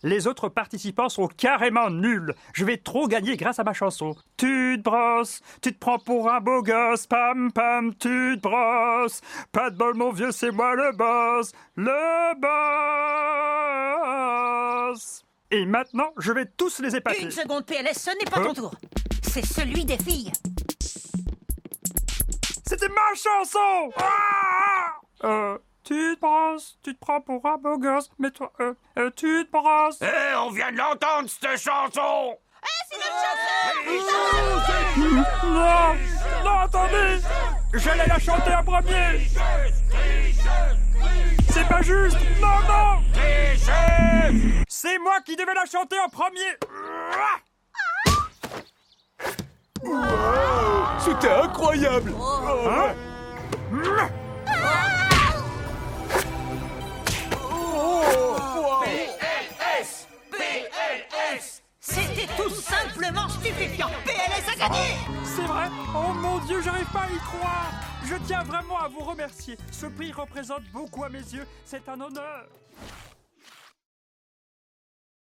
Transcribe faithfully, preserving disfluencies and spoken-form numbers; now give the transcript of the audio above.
Les autres participants sont carrément nuls. Je vais trop gagner grâce à ma chanson. Tu te brosses, tu te prends pour un beau gosse, pam pam, tu te brosses. Pas de bol mon vieux, c'est moi le boss, le boss. Et maintenant, je vais tous les épater. Une seconde, P L S, ce n'est pas Hein? ton tour. C'est celui des filles. C'était ma chanson. Ah euh, tu te brosses, tu te prends pour un beau gosse, mais toi, euh, euh, tu te brosses. Eh, on vient de l'entendre, cette chanson! Non, non, attendez. J'allais la chanter en premier. C'est pas juste. Non, non. C'est moi qui devais la chanter en premier. C'était incroyable. Hein? C'était tout simplement stupéfiant. P L S a gagné. C'est vrai? Oh mon Dieu, j'arrive pas à y croire. Je tiens vraiment à vous remercier. Ce prix représente beaucoup à mes yeux. C'est un honneur.